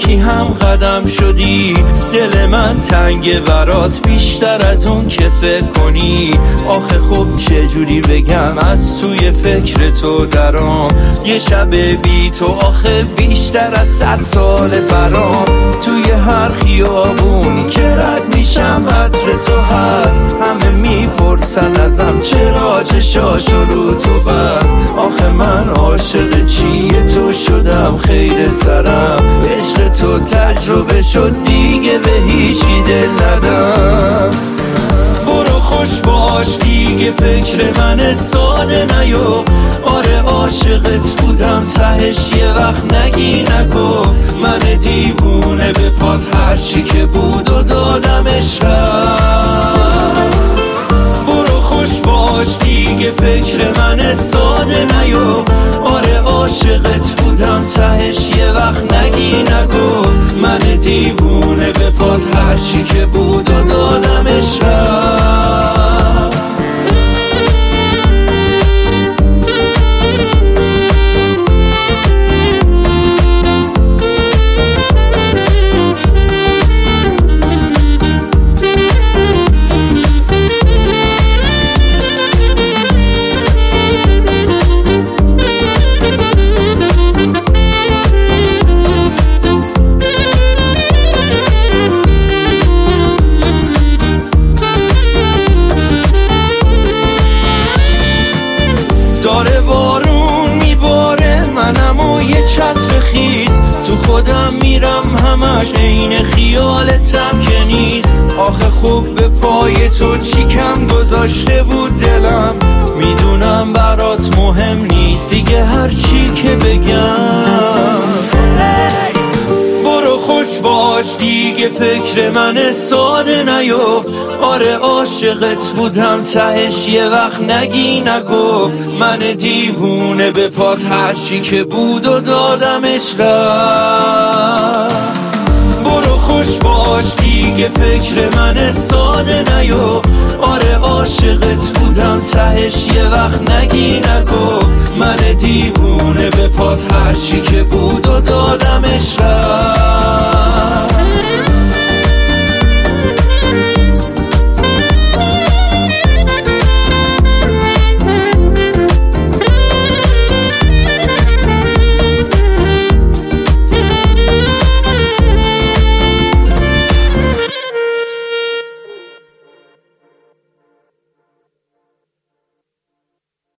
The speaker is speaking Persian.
یکی هم قدم شدی، دل من تنگ برات بیشتر از اون که فکر کنی. آخه خب چجوری بگم از توی فکر تو درام، یه شب بی تو آخه بیشتر از 100 سال برام. توی هر خیابونی که رد میشم عطر تو هست، همه میپرسن ازم چرا چشاشو رو تو بست. آخه من عاشق چیه تو شدم خیر سرم، عشق تو تجربه شد دیگه به هیچی دل ندم. برو خوش باش دیگه فکر من ساده نیو، آره عاشقت بودم تهش یه وقت نگی نگفت. من دیوونه به پات هرچی که بود و دادمش رفت. برو خوش باش دیگه فکر من ساده نیو، آره عاشقت بودم تهش یه وقت نگی نگفت. من دیوونه به پات هرچی که بود و دادمش رفت. داره بارون میباره منم و یه چتر خیز، تو خودم میرم همش عین خیالتم که نیست. آخه خوب به پای تو چی کم گذاشته بود دلم، میدونم برات مهم نیست دیگه هر چی که بگم. برو خوش باش دیگه فکر من ساده نیفت، آره عاشقت بودم تهش یه وقت نگی نگفت. من دیوونه به پات هرچی که بود و دادمش رفت. برو خوش باش دیگه فکر من ساده نیفت، آره عاشقت بودم تهش یه وقت نگی نگفت. من دیوونه به پات هرچی که بود و دادمش رفت.